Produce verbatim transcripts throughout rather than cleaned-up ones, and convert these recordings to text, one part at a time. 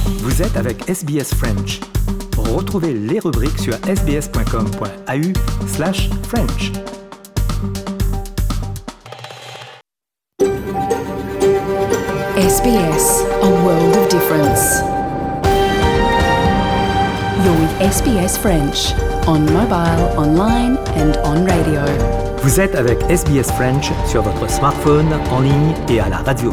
Vous êtes avec S B S French. Retrouvez les rubriques sur sbs.com.au slash French. S B S, a world of difference. You're with S B S French, on mobile, online and on radio. Vous êtes avec S B S French sur votre smartphone, en ligne et à la radio.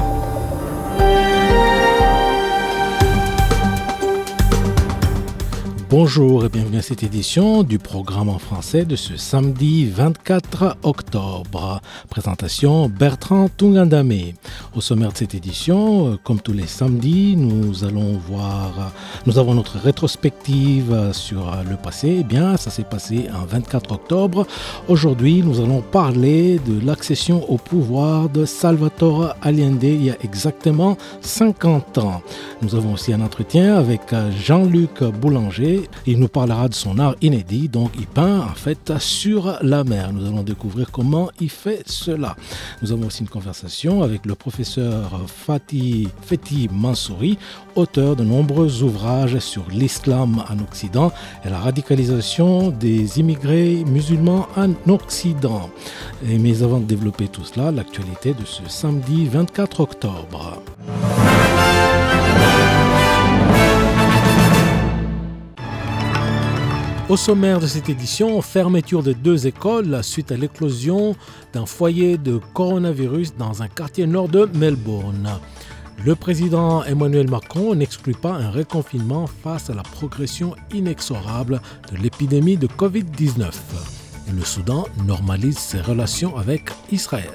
Bonjour et bienvenue à cette édition du programme en français de ce samedi vingt-quatre octobre. Présentation Bertrand Tungandame. Au sommaire de cette édition, comme tous les samedis, nous allons voir, nous avons notre rétrospective sur le passé. Eh bien, ça s'est passé en vingt-quatre octobre. Aujourd'hui, nous allons parler de l'accession au pouvoir de Salvatore Allende il y a exactement cinquante ans. Nous avons aussi un entretien avec Jean-Luc Boulanger. Il nous parlera de son art inédit, donc il peint en fait sur la mer. Nous allons découvrir comment il fait cela. Nous avons aussi une conversation avec le professeur Fatih Fethi Mansouri, auteur de nombreux ouvrages sur l'islam en Occident et la radicalisation des immigrés musulmans en Occident. Et mais avant de développer tout cela, l'actualité de ce samedi vingt-quatre octobre. Au sommaire de cette édition, fermeture de deux écoles suite à l'éclosion d'un foyer de coronavirus dans un quartier nord de Melbourne. Le président Emmanuel Macron n'exclut pas un reconfinement face à la progression inexorable de l'épidémie de covid dix-neuf. Et le Soudan normalise ses relations avec Israël.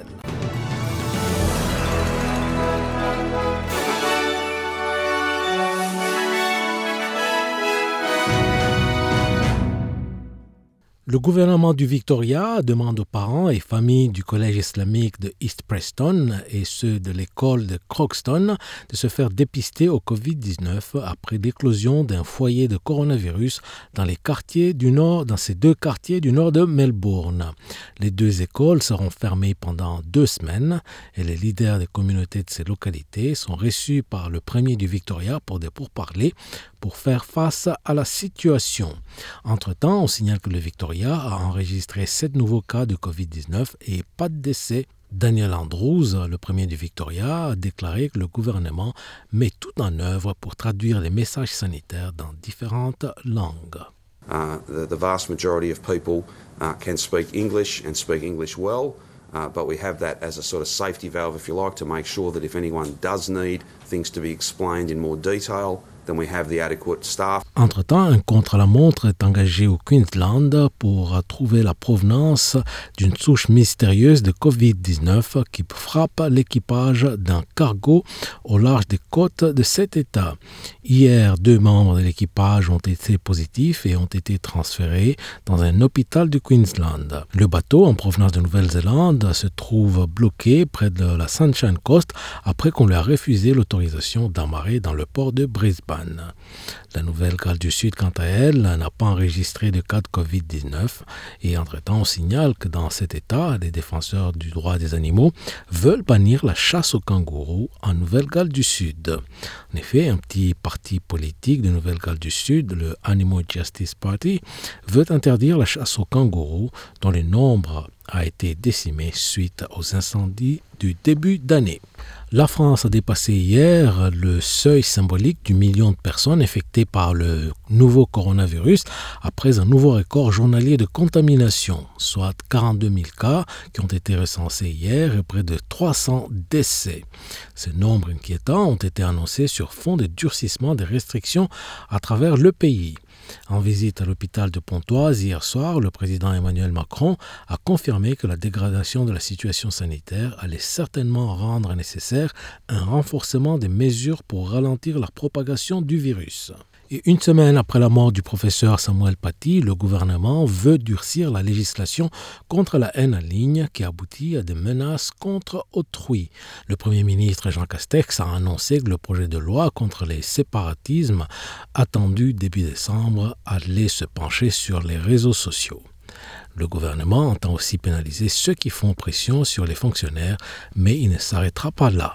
Le gouvernement du Victoria demande aux parents et familles du collège islamique de East Preston et ceux de l'école de Croxton de se faire dépister au covid dix-neuf après l'éclosion d'un foyer de coronavirus dans les quartiers du nord, dans ces deux quartiers du nord de Melbourne. Les deux écoles seront fermées pendant deux semaines et les leaders des communautés de ces localités sont reçus par le premier du Victoria pour des pourparlers pour faire face à la situation. Entre-temps, on signale que le Victoria a enregistré sept nouveaux cas de covid dix-neuf et pas de décès. Daniel Andrews, le premier du Victoria, a déclaré que le gouvernement met tout en œuvre pour traduire les messages sanitaires dans différentes langues. Uh, the, the vast majority of people uh, can speak English and speak English well, uh, but we have that as a sort of safety valve, if you like, to make sure that if anyone does need things to be explained in more detail, then we have the adequate staff. Entre-temps, un contre-la-montre est engagé au Queensland pour trouver la provenance d'une souche mystérieuse de covid dix-neuf qui frappe l'équipage d'un cargo au large des côtes de cet État. Hier, deux membres de l'équipage ont été positifs et ont été transférés dans un hôpital du Queensland. Le bateau, en provenance de Nouvelle-Zélande, se trouve bloqué près de la Sunshine Coast après qu'on lui a refusé l'autorisation d'amarrer dans le port de Brisbane. La Nouvelle-Galles du Sud, quant à elle, n'a pas enregistré de cas de covid dix-neuf et entre-temps, on signale que dans cet État, les défenseurs du droit des animaux veulent bannir la chasse aux kangourous en Nouvelle-Galles du Sud. En effet, un petit parti politique de Nouvelle-Galles du Sud, le Animal Justice Party, veut interdire la chasse aux kangourous dont le nombre a été décimé suite aux incendies du début d'année. La France a dépassé hier le seuil symbolique du million de personnes infectées par le nouveau coronavirus après un nouveau record journalier de contamination, soit quarante-deux mille cas qui ont été recensés hier et près de trois cents décès. Ces nombres inquiétants ont été annoncés sur fond de durcissement des restrictions à travers le pays. En visite à l'hôpital de Pontoise hier soir, le président Emmanuel Macron a confirmé que la dégradation de la situation sanitaire allait certainement rendre nécessaire un renforcement des mesures pour ralentir la propagation du virus. Et une semaine après la mort du professeur Samuel Paty, le gouvernement veut durcir la législation contre la haine en ligne qui aboutit à des menaces contre autrui. Le Premier ministre Jean Castex a annoncé que le projet de loi contre les séparatismes, attendu début décembre, allait se pencher sur les réseaux sociaux. Le gouvernement entend aussi pénaliser ceux qui font pression sur les fonctionnaires, mais il ne s'arrêtera pas là.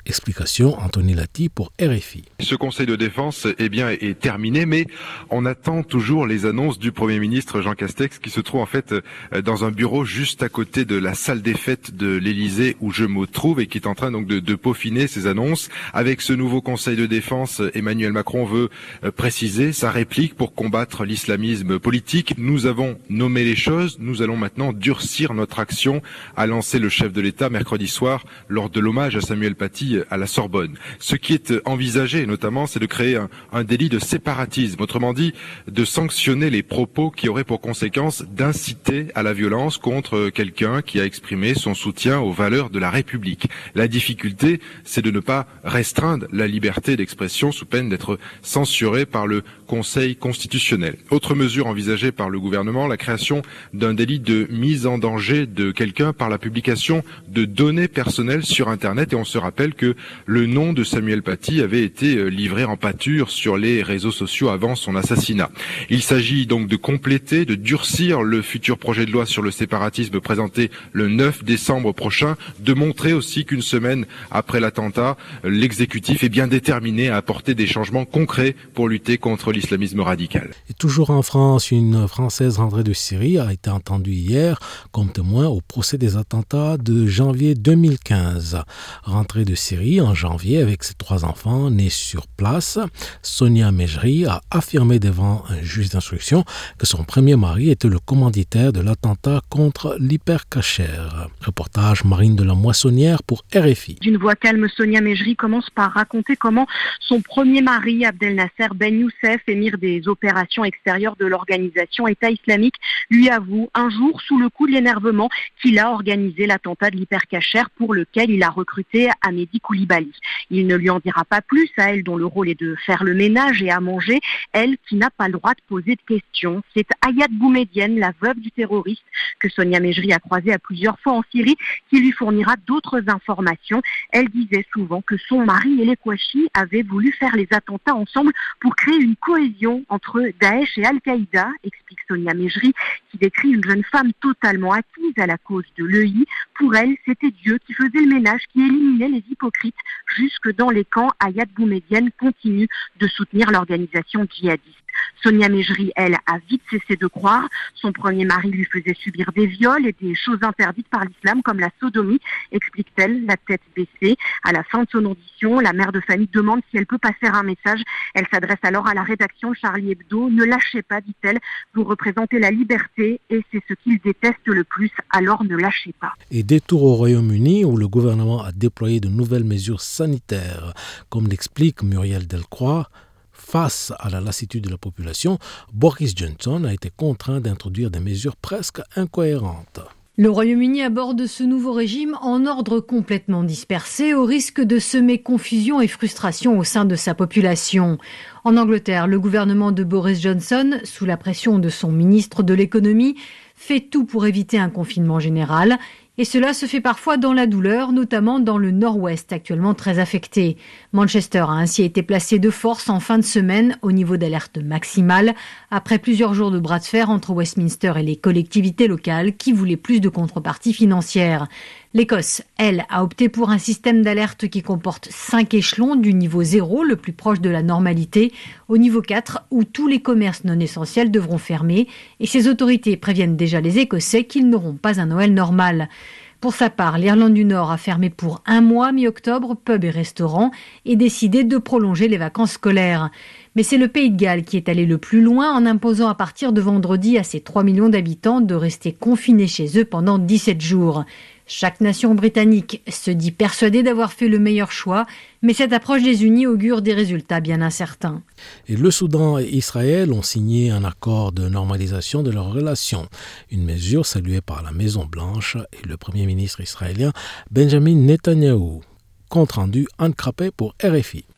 Explication Anthony Lati pour R F I. Ce conseil de défense eh bien, est terminé, mais on attend toujours les annonces du Premier ministre Jean Castex qui se trouve en fait dans un bureau juste à côté de la salle des fêtes de l'Élysée où je me trouve et qui est en train donc de, de peaufiner ces annonces. Avec ce nouveau conseil de défense, Emmanuel Macron veut préciser sa réplique pour combattre l'islamisme politique. Nous avons nommé les choses, nous allons maintenant durcir notre action, a lancé le chef de l'État mercredi soir lors de l'hommage à Samuel Paty à la Sorbonne. Ce qui est envisagé notamment, c'est de créer un, un délit de séparatisme, autrement dit de sanctionner les propos qui auraient pour conséquence d'inciter à la violence contre quelqu'un qui a exprimé son soutien aux valeurs de la République. La difficulté, c'est de ne pas restreindre la liberté d'expression sous peine d'être censuré par le Conseil constitutionnel. Autre mesure envisagée par le gouvernement, la création d'un délit de mise en danger de quelqu'un par la publication de données personnelles sur Internet. Et on se rappelle que le nom de Samuel Paty avait été livré en pâture sur les réseaux sociaux avant son assassinat. Il s'agit donc de compléter, de durcir le futur projet de loi sur le séparatisme présenté le neuf décembre prochain, de montrer aussi qu'une semaine après l'attentat, l'exécutif est bien déterminé à apporter des changements concrets pour lutter contre l'islamisme radical. Et toujours en France, une Française rentrée de Syrie a été entendue hier comme témoin au procès des attentats de janvier deux mille quinze. Rentrée de Syrie en janvier avec ses trois enfants nés sur place, Sonia Mejri a affirmé devant un juge d'instruction que son premier mari était le commanditaire de l'attentat contre l'Hyper Cacher. Reportage Marine de la Moissonnière pour R F I. D'une voix calme, Sonia Mejri commence par raconter comment son premier mari, Abdel Nasser Ben Youssef, émir des opérations extérieures de l'organisation État islamique, lui avoue un jour, sous le coup de l'énervement, qu'il a organisé l'attentat de l'Hyper Cacher pour lequel il a recruté Amédi Koulibaly. Il ne lui en dira pas plus à elle dont le rôle est de faire le ménage et à manger, elle qui n'a pas le droit de poser de questions. C'est Ayad Boumedienne, la veuve du terroriste, que Sonia Mejri a croisée à plusieurs fois en Syrie, qui lui fournira d'autres informations. Elle disait souvent que son mari et les Kouachi avaient voulu faire les attentats ensemble pour créer une cohésion entre Daesh et Al-Qaïda, explique Sonia Mejri, qui décrit une jeune femme totalement acquise à la cause de l'E I. Pour elle, c'était Dieu qui faisait le ménage, qui éliminait les hypocrites. Jusque dans les camps, Ayad Boumedienne continue de soutenir l'organisation djihadiste. Sonia Mejri, elle, a vite cessé de croire. Son premier mari lui faisait subir des viols et des choses interdites par l'islam, comme la sodomie, explique-t-elle, la tête baissée. À la fin de son audition, la mère de famille demande si elle peut passer un message. Elle s'adresse alors à la rédaction Charlie Hebdo. Ne lâchez pas, dit-elle, vous représentez la liberté et c'est ce qu'ils détestent le plus, alors ne lâchez pas. Et détour au Royaume-Uni, où le gouvernement a déployé de nouvelles mesures sanitaires, comme l'explique Muriel Delcroix. Face à la lassitude de la population, Boris Johnson a été contraint d'introduire des mesures presque incohérentes. Le Royaume-Uni aborde ce nouveau régime en ordre complètement dispersé, au risque de semer confusion et frustration au sein de sa population. En Angleterre, le gouvernement de Boris Johnson, sous la pression de son ministre de l'économie, fait tout pour éviter un confinement général. Et cela se fait parfois dans la douleur, notamment dans le nord-ouest, actuellement très affecté. Manchester a ainsi été placé de force en fin de semaine au niveau d'alerte maximale, après plusieurs jours de bras de fer entre Westminster et les collectivités locales qui voulaient plus de contrepartie financière. L'Écosse, elle, a opté pour un système d'alerte qui comporte cinq échelons, du niveau zéro, le plus proche de la normalité, au niveau quatre, où tous les commerces non essentiels devront fermer, et ces autorités préviennent déjà les Écossais qu'ils n'auront pas un Noël normal. Pour sa part, l'Irlande du Nord a fermé pour un mois, mi-octobre, pubs et restaurants, et décidé de prolonger les vacances scolaires. Mais c'est le Pays de Galles qui est allé le plus loin en imposant à partir de vendredi à ses trois millions d'habitants de rester confinés chez eux pendant dix-sept jours. Chaque nation britannique se dit persuadée d'avoir fait le meilleur choix, mais cette approche des Unis augure des résultats bien incertains. Et le Soudan et Israël ont signé un accord de normalisation de leurs relations, une mesure saluée par la Maison-Blanche et le Premier ministre israélien Benjamin Netanyahou. Compte rendu Anne Crapet pour R F I.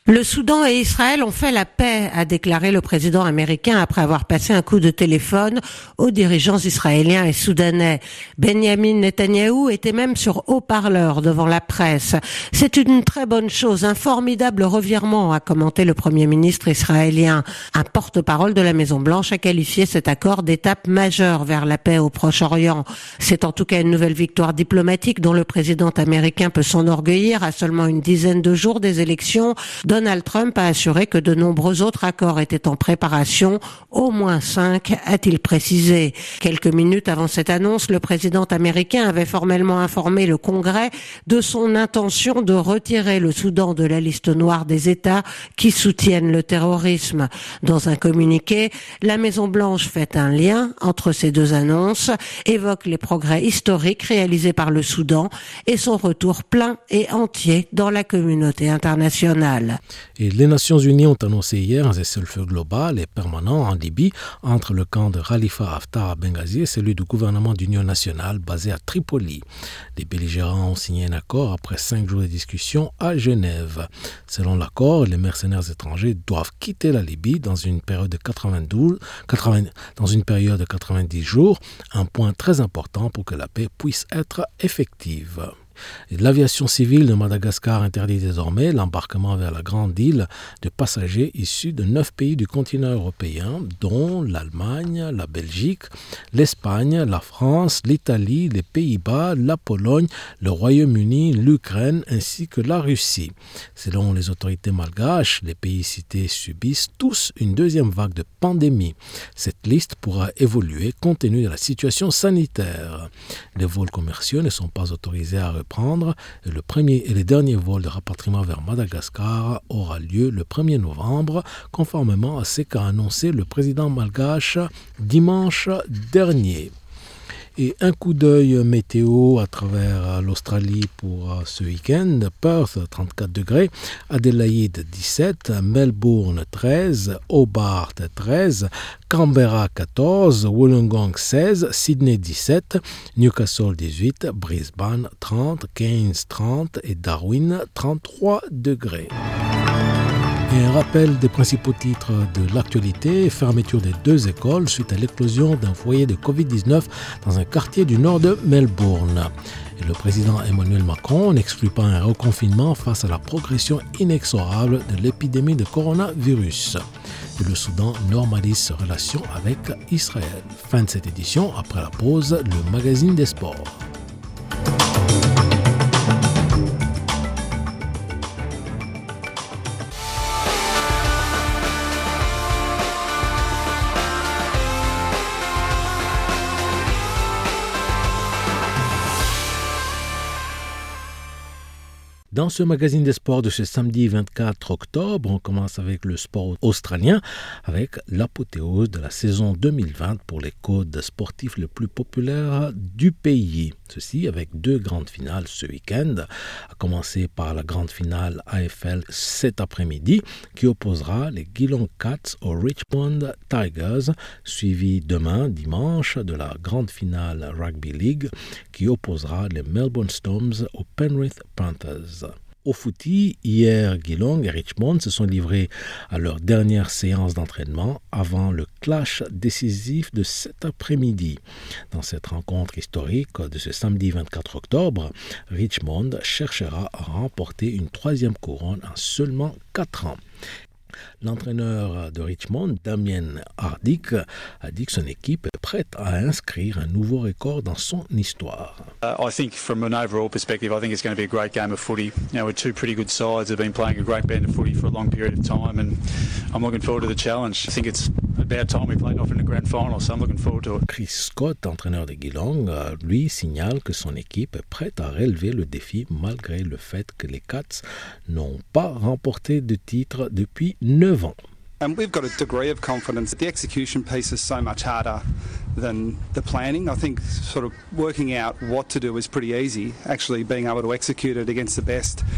Le Soudan et Israël ont fait la paix, a déclaré le président américain après avoir passé un coup de téléphone aux dirigeants israéliens et soudanais. Benjamin Netanyahou était même sur haut-parleur devant la presse. C'est une très bonne chose, un formidable revirement, a commenté le premier ministre israélien. Un porte-parole de la Maison-Blanche a qualifié cet accord d'étape majeure vers la paix au Proche-Orient. C'est en tout cas une nouvelle victoire diplomatique dont le président américain peut s'enorgueillir à seulement une dizaine de jours des élections. Donald Trump a assuré que de nombreux autres accords étaient en préparation, au moins cinq, a-t-il précisé. Quelques minutes avant cette annonce, le président américain avait formellement informé le Congrès de son intention de retirer le Soudan de la liste noire des États qui soutiennent le terrorisme. Dans un communiqué, la Maison-Blanche fait un lien entre ces deux annonces, évoque les progrès historiques réalisés par le Soudan et son retour plein et entier dans la communauté internationale. Et les Nations Unies ont annoncé hier un cessez-le-feu global et permanent en Libye entre le camp de Khalifa Haftar à Benghazi et celui du gouvernement d'union nationale basé à Tripoli. Les belligérants ont signé un accord après cinq jours de discussion à Genève. Selon l'accord, les mercenaires étrangers doivent quitter la Libye dans une période de quatre-vingt-douze, quatre-vingts, dans une période de quatre-vingt-dix jours, un point très important pour que la paix puisse être effective. L'aviation civile de Madagascar interdit désormais l'embarquement vers la grande île de passagers issus de neuf pays du continent européen, dont l'Allemagne, la Belgique, l'Espagne, la France, l'Italie, les Pays-Bas, la Pologne, le Royaume-Uni, l'Ukraine ainsi que la Russie. Selon les autorités malgaches, les pays cités subissent tous une deuxième vague de pandémie. Cette liste pourra évoluer compte tenu de la situation sanitaire. Les vols commerciaux ne sont pas autorisés à prendre et le premier et le dernier vol de rapatriement vers Madagascar aura lieu le premier novembre, conformément à ce qu'a annoncé le président malgache dimanche dernier. Et un coup d'œil météo à travers l'Australie pour ce week-end. Perth, trente-quatre degrés, Adélaïde, dix-sept, Melbourne, treize, Hobart, treize, Canberra, quatorze, Wollongong, seize, Sydney, dix-sept, Newcastle, dix-huit, Brisbane, trente, Cairns, trente et Darwin, trente-trois degrés. Et un rappel des principaux titres de l'actualité, fermeture des deux écoles suite à l'éclosion d'un foyer de covid dix-neuf dans un quartier du nord de Melbourne. Et le président Emmanuel Macron n'exclut pas un reconfinement face à la progression inexorable de l'épidémie de coronavirus. Et le Soudan normalise ses relations avec Israël. Fin de cette édition, après la pause, le magazine des sports. Dans ce magazine des sports de ce samedi vingt-quatre octobre, on commence avec le sport australien, avec l'apothéose de la saison deux mille vingt pour les codes sportifs les plus populaires du pays. Ceci avec deux grandes finales ce week-end, à commencer par la grande finale A F L cet après-midi, qui opposera les Geelong Cats aux Richmond Tigers, suivi demain, dimanche, de la grande finale Rugby League, qui opposera les Melbourne Storms aux Penrith Panthers. Au footy, hier, Geelong et Richmond se sont livrés à leur dernière séance d'entraînement avant le clash décisif de cet après-midi. Dans cette rencontre historique de ce samedi vingt-quatre octobre, Richmond cherchera à remporter une troisième couronne en seulement quatre ans. L'entraîneur de Richmond, Damien Hardick, a dit que son équipe est prête à inscrire un nouveau record dans son histoire. Uh, I think from an overall perspective, I think it's going to be a great game of footy. You know, we're two pretty good sides that have been playing a great band of footy for a long period of time, and I'm looking forward to the challenge. I think it's about time we played off in the grand final, so I'm looking forward to it. Chris Scott, entraîneur de Geelong, lui signale que son équipe est prête à relever le défi malgré le fait que les Cats n'ont pas remporté de titre depuis neuf ans. And we've got a degree of confidence. The execution piece is so much harder than the planning. I think sort of working out what to do is pretty easy. Actually being able to execute it against the best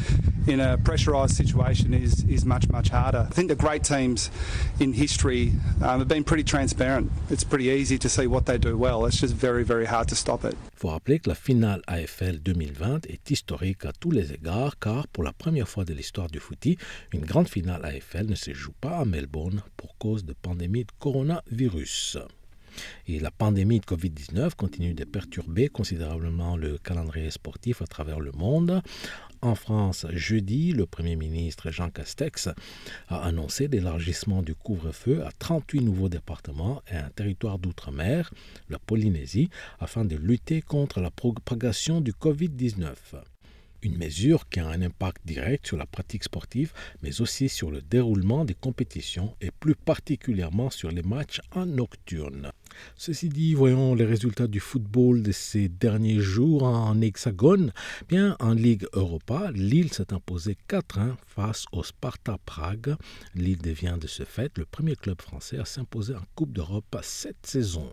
in a pressurised situation is is much much harder. I think the great teams in history um, have been pretty transparent. It's pretty easy to see what they do well. It's just very very hard to stop it. Il faut rappeler que la finale A F L deux mille vingt est historique à tous les égards car pour la première fois de l'histoire du footy, une grande finale A F L ne se joue pas à Melbourne pour cause de pandémie de coronavirus. Et la pandémie de covid dix-neuf continue de perturber considérablement le calendrier sportif à travers le monde. En France, jeudi, le Premier ministre Jean Castex a annoncé l'élargissement du couvre-feu à trente-huit nouveaux départements et un territoire d'outre-mer, la Polynésie, afin de lutter contre la propagation du covid dix-neuf. Une mesure qui a un impact direct sur la pratique sportive, mais aussi sur le déroulement des compétitions et plus particulièrement sur les matchs en nocturne. Ceci dit, voyons les résultats du football de ces derniers jours en Hexagone. Bien, en Ligue Europa, Lille s'est imposé quatre un face au Sparta Prague. Lille devient de ce fait le premier club français à s'imposer en Coupe d'Europe cette saison.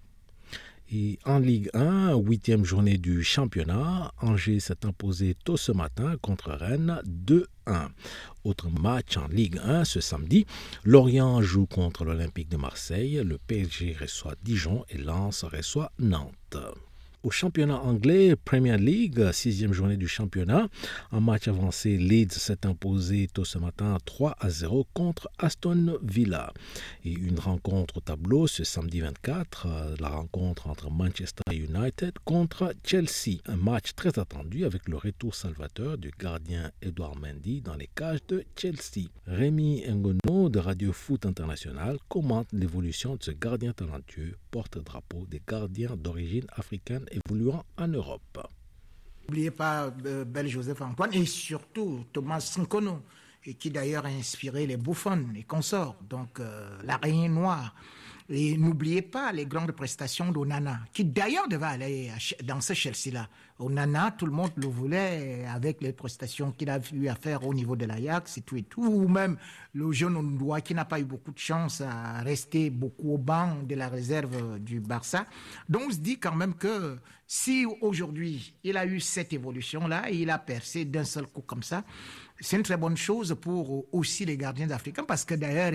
Et en Ligue un, huitième journée du championnat, Angers s'est imposé tôt ce matin contre Rennes deux un. Autre match en Ligue un ce samedi, Lorient joue contre l'Olympique de Marseille, le P S G reçoit Dijon et Lens reçoit Nantes. Au championnat anglais, Premier League, sixième journée du championnat, en match avancé, Leeds s'est imposé tôt ce matin trois à zéro contre Aston Villa. Et une rencontre au tableau ce samedi vingt-quatre, la rencontre entre Manchester United contre Chelsea. Un match très attendu avec le retour salvateur du gardien Edouard Mendy dans les cages de Chelsea. Rémi Ngono de Radio Foot International commente l'évolution de ce gardien talentueux, porte-drapeau des gardiens d'origine africaine évoluant en Europe. N'oubliez pas euh, Bel Joseph Antoine et surtout Thomas Nkono, qui d'ailleurs a inspiré les Buffon et consorts, donc euh, l'araignée noire. Et n'oubliez pas les grandes prestations d'Onana, qui d'ailleurs devait aller dans ce Chelsea-là. Onana, tout le monde le voulait avec les prestations qu'il a eu à faire au niveau de l'Ajax et tout et tout. Ou même le jeune Ondoa qui n'a pas eu beaucoup de chance à rester beaucoup au banc de la réserve du Barça. Donc on se dit quand même que si aujourd'hui il a eu cette évolution-là et il a percé d'un seul coup comme ça, c'est une très bonne chose pour aussi les gardiens africains parce que d'ailleurs,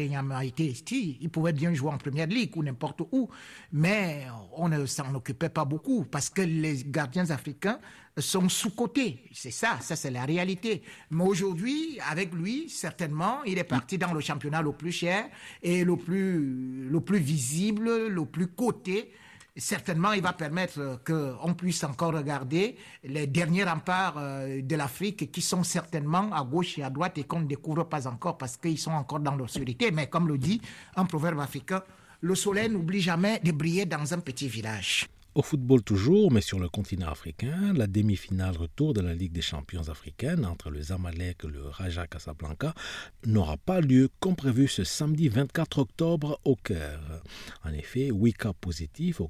il pouvait bien jouer en Première Ligue ou n'importe où, mais on ne s'en occupait pas beaucoup parce que les gardiens africains sont sous-cotés. C'est ça, ça c'est la réalité. Mais aujourd'hui, avec lui, certainement, il est parti dans le championnat le plus cher et le plus, le plus visible, le plus coté. Certainement, il va permettre qu'on puisse encore regarder les derniers remparts de l'Afrique qui sont certainement à gauche et à droite et qu'on ne découvre pas encore parce qu'ils sont encore dans l'obscurité. Mais comme le dit un proverbe africain, le soleil n'oublie jamais de briller dans un petit village. Au football toujours, mais sur le continent africain, la demi-finale retour de la Ligue des champions africaine entre le Zamalek et le Raja Casablanca n'aura pas lieu comme prévu ce samedi vingt-quatre octobre au Caire. En effet, huit cas positifs au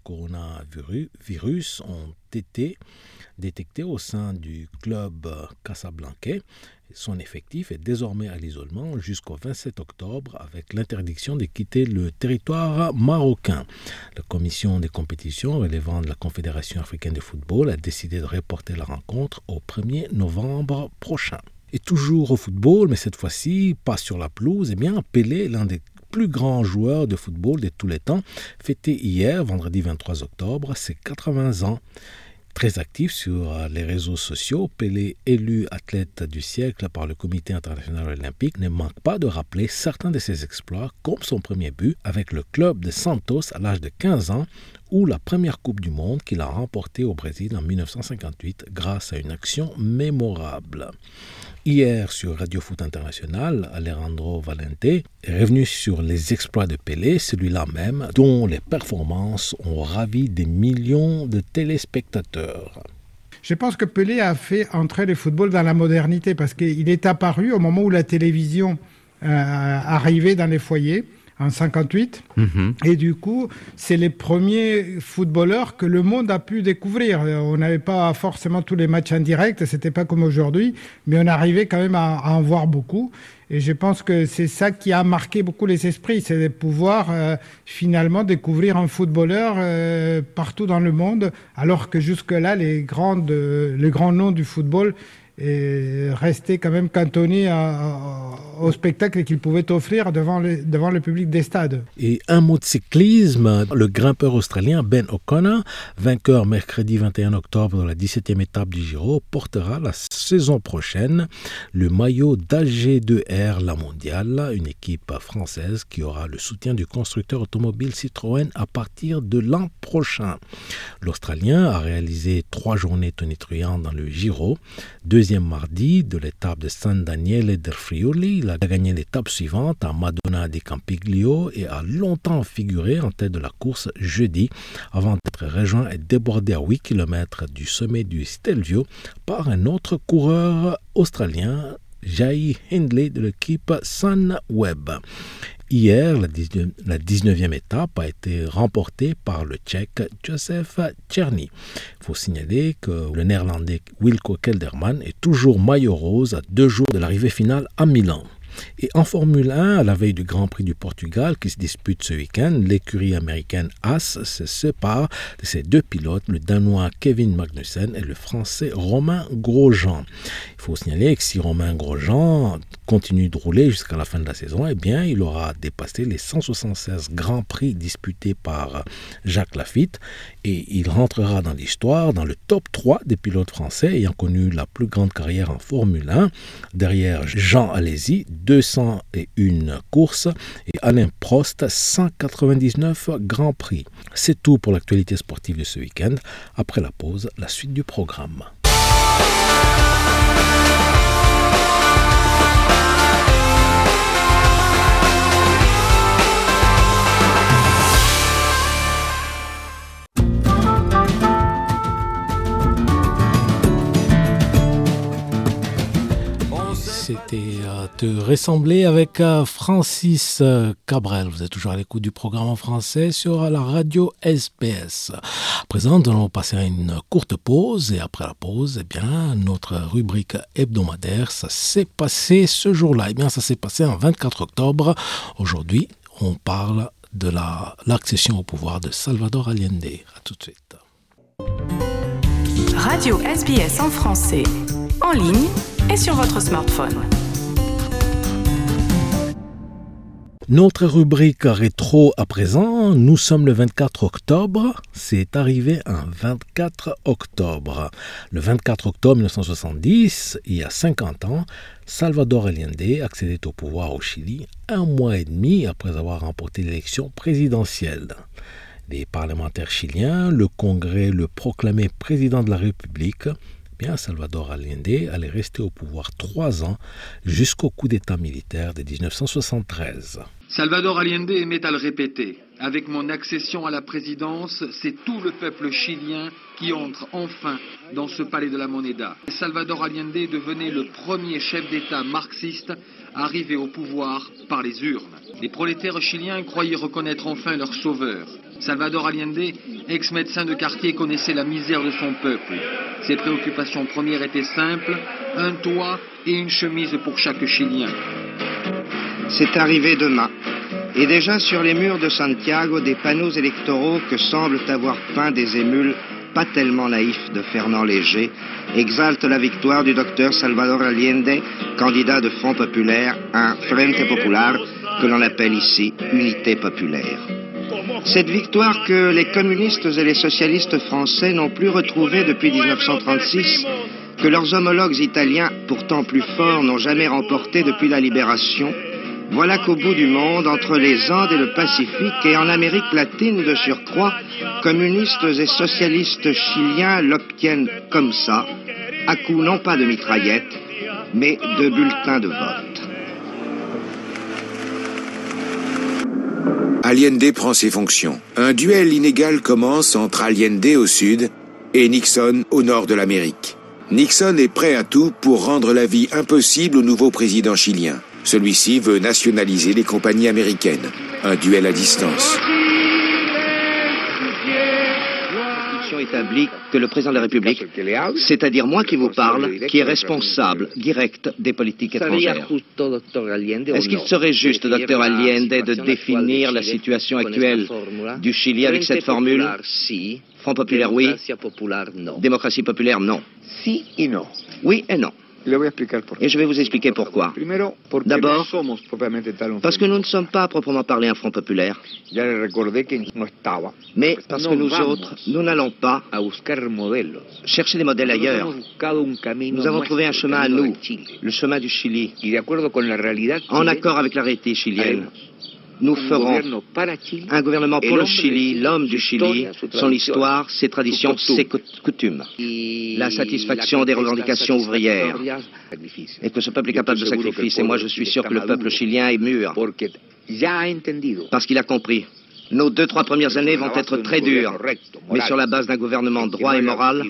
coronavirus ont été détectés au sein du club casablancais. Son effectif est désormais à l'isolement jusqu'au vingt-sept octobre avec l'interdiction de quitter le territoire marocain. La commission des compétitions relevant de la Confédération africaine de football a décidé de reporter la rencontre au premier novembre prochain. Et toujours au football, mais cette fois-ci pas sur la pelouse, eh bien Pelé, l'un des plus grands joueurs de football de tous les temps, fêté hier, vendredi vingt-trois octobre, ses quatre-vingts ans. Très actif sur les réseaux sociaux, Pelé, élu athlète du siècle par le Comité international olympique, ne manque pas de rappeler certains de ses exploits, comme son premier but avec le club de Santos à l'âge de quinze ans, ou la première Coupe du Monde qu'il a remportée au Brésil en dix-neuf cent cinquante-huit grâce à une action mémorable. Hier, sur Radio Foot International, Alejandro Valente est revenu sur les exploits de Pelé, celui-là même, dont les performances ont ravi des millions de téléspectateurs. Je pense que Pelé a fait entrer le football dans la modernité parce qu'il est apparu au moment où la télévision euh, arrivait dans les foyers. En cinquante-huit, mmh. Et du coup, c'est les premiers footballeurs que le monde a pu découvrir. On n'avait pas forcément tous les matchs en direct, c'était pas comme aujourd'hui, mais on arrivait quand même à, à en voir beaucoup. Et je pense que c'est ça qui a marqué beaucoup les esprits, c'est de pouvoir euh, finalement découvrir un footballeur euh, partout dans le monde, alors que jusque-là, les, grandes, euh, les grands noms du football et rester quand même cantonné à, à, au spectacle qu'il pouvait offrir devant le, devant le public des stades. Et un mot de cyclisme, le grimpeur australien Ben O'Connor, vainqueur mercredi vingt et un octobre dans la dix-septième étape du Giro, portera la saison prochaine le maillot d'A G deux R La Mondiale, une équipe française qui aura le soutien du constructeur automobile Citroën à partir de l'an prochain. L'Australien a réalisé trois journées tonitruantes dans le Giro. Deuxième mardi de l'étape de San Daniele del Friuli, il a gagné l'étape suivante à Madonna di Campiglio et a longtemps figuré en tête de la course jeudi avant d'être rejoint et débordé à huit kilomètres du sommet du Stelvio par un autre coureur australien, Jai Hindley de l'équipe Sunweb. Hier, la dix-neuvième étape a été remportée par le Tchèque Josef Černý. Il faut signaler que le Néerlandais Wilco Kelderman est toujours maillot rose à deux jours de l'arrivée finale à Milan. Et en Formule un, à la veille du Grand Prix du Portugal qui se dispute ce week-end, l'écurie américaine Haas se sépare de ses deux pilotes, le Danois Kevin Magnussen et le Français Romain Grosjean. Il faut signaler que si Romain Grosjean continue de rouler jusqu'à la fin de la saison, eh bien, il aura dépassé les cent soixante-seize Grands Prix disputés par Jacques Laffite et il rentrera dans l'histoire, dans le top trois des pilotes français ayant connu la plus grande carrière en Formule un, derrière Jean Alesi, deux cent un courses, et Alain Prost, cent quatre-vingt-dix-neuf Grands Prix. C'est tout pour l'actualité sportive de ce week-end. Après la pause, la suite du programme. C'était euh, Te ressembler avec euh, Francis euh, Cabrel. Vous êtes toujours à l'écoute du programme en français sur la radio S B S. À présent, nous allons passer à une courte pause et après la pause, eh bien, notre rubrique hebdomadaire, ça s'est passé ce jour-là. Eh bien, ça s'est passé en vingt-quatre octobre. Aujourd'hui, on parle de la, l'accession au pouvoir de Salvador Allende. À tout de suite. Radio S B S en français, en ligne et sur votre smartphone. Notre rubrique rétro à présent, nous sommes le vingt-quatre octobre, c'est arrivé un vingt-quatre octobre. Le vingt-quatre octobre mille neuf cent soixante-dix, il y a cinquante ans, Salvador Allende accédait au pouvoir au Chili un mois et demi après avoir remporté l'élection présidentielle. Les parlementaires chiliens, le Congrès le proclamait président de la République. Bien, Salvador Allende allait rester au pouvoir trois ans jusqu'au coup d'État militaire de dix-neuf cent soixante-treize. Salvador Allende aimait à le répéter. Avec mon accession à la présidence, c'est tout le peuple chilien qui entre enfin dans ce palais de la Moneda. Salvador Allende devenait le premier chef d'État marxiste arrivé au pouvoir par les urnes. Les prolétaires chiliens croyaient reconnaître enfin leur sauveur. Salvador Allende, ex-médecin de quartier, connaissait la misère de son peuple. Ses préoccupations premières étaient simples, un toit et une chemise pour chaque Chilien. C'est arrivé demain. Et déjà sur les murs de Santiago, des panneaux électoraux que semblent avoir peints des émules pas tellement naïfs de Fernand Léger exaltent la victoire du docteur Salvador Allende, candidat de Front Populaire, un Frente Popular, que l'on appelle ici Unité Populaire. Cette victoire que les communistes et les socialistes français n'ont plus retrouvée depuis dix-neuf cent trente-six, que leurs homologues italiens, pourtant plus forts, n'ont jamais remportée depuis la libération, voilà qu'au bout du monde, entre les Andes et le Pacifique, et en Amérique latine de surcroît, communistes et socialistes chiliens l'obtiennent comme ça, à coup non pas de mitraillettes, mais de bulletins de vote. Allende prend ses fonctions. Un duel inégal commence entre Allende au sud et Nixon au nord de l'Amérique. Nixon est prêt à tout pour rendre la vie impossible au nouveau président chilien. Celui-ci veut nationaliser les compagnies américaines. Un duel à distance. établie que le président de la République, c'est-à-dire moi qui vous parle, qui est responsable direct des politiques étrangères. Est-ce qu'il serait juste, docteur Allende, de définir la situation actuelle du Chili avec cette formule? Front populaire, oui. Démocratie populaire, non. Oui et non. Et je vais vous expliquer pourquoi. D'abord, parce que nous ne sommes pas à proprement parler un front populaire. Mais parce que nous autres, nous n'allons pas chercher des modèles ailleurs. Nous avons trouvé un chemin à nous, le chemin du Chili. En accord avec la réalité chilienne, nous ferons un gouvernement pour le Chili, l'homme du Chili, son histoire, ses traditions, ses coutumes, la satisfaction des revendications ouvrières, et que ce peuple est capable de sacrifice. Et moi, je suis sûr que le peuple chilien est mûr, parce qu'il a compris. Nos deux, trois premières années vont être très dures, mais sur la base d'un gouvernement droit et moral,